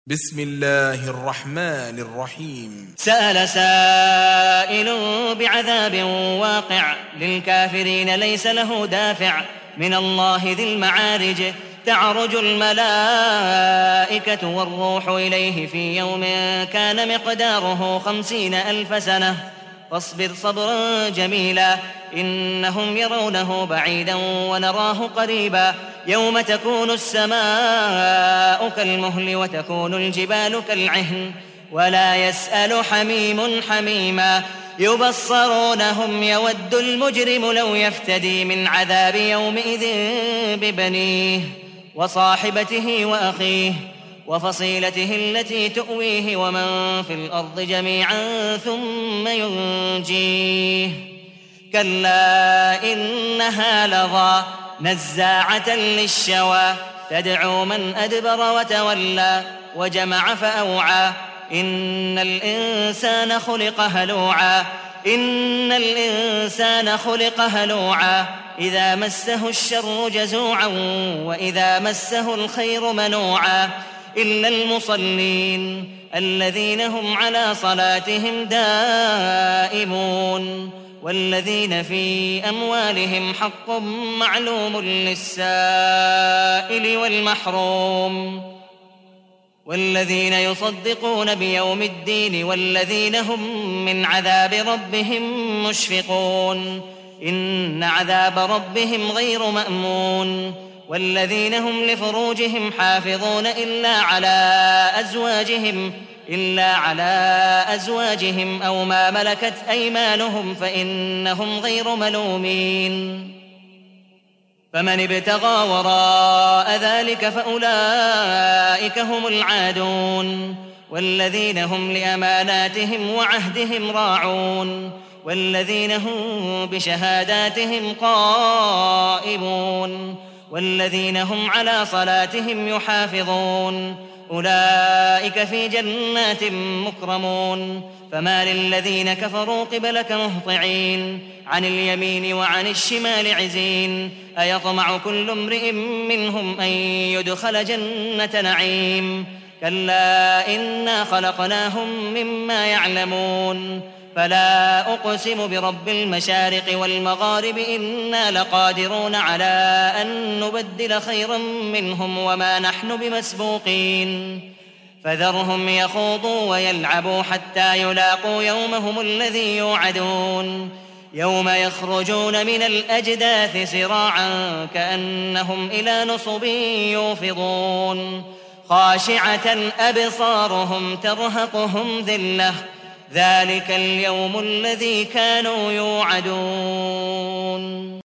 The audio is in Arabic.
بسم الله الرحمن الرحيم. سأل سائل بعذاب واقع للكافرين ليس له دافع من الله ذي المعارج. تعرج الملائكة والروح إليه في يوم كان مقداره 50,000 سنة فاصبر صبرا جميلا إنهم يرونه بعيدا ونراه قريبا يوم تكون السماء كالمهل وتكون الجبال كالعهن ولا يسأل حميم حميما يبصرونهم يود المجرم لو يفتدي من عذاب يومئذ ببنيه وصاحبته وأخيه وفصيلته التي تؤويه ومن في الأرض جميعا ثم ينجيه كلا إنها لظى نزاعة للشوى تدعو من أدبر وتولى وجمع فأوعى إن الإنسان خلق هلوعا إذا مسه الشر جزوعا وإذا مسه الخير منوعا إلا المصلين الذين هم على صلاتهم دائمون والذين في أموالهم حق معلوم للسائل والمحروم والذين يصدقون بيوم الدين والذين هم من عذاب ربهم مشفقون إن عذاب ربهم غير مأمون والذين هم لفروجهم حافظون إلا على أزواجهم أو ما ملكت أيمانهم فإنهم غير ملومين فمن ابتغى وراء ذلك فأولئك هم العادون والذين هم لأماناتهم وعهدهم راعون والذين هم بشهاداتهم قائمون والذين هم على صلاتهم يحافظون أولئك في جنات مكرمون فما للذين كفروا قبلك مهطعين عن اليمين وعن الشمال عزين أيطمع كل امرئ منهم أن يدخل جنة نعيم كلا إنا خلقناهم مما يعلمون فلا أقسم برب المشارق والمغارب إنا لقادرون على أن نبدل خيرا منهم وما نحن بمسبوقين فذرهم يخوضوا ويلعبوا حتى يلاقوا يومهم الذي يوعدون يوم يخرجون من الأجداث سراعا كأنهم إلى نصب يوفضون خاشعة أبصارهم ترهقهم ذلة ذلك اليوم الذي كانوا يوعدون.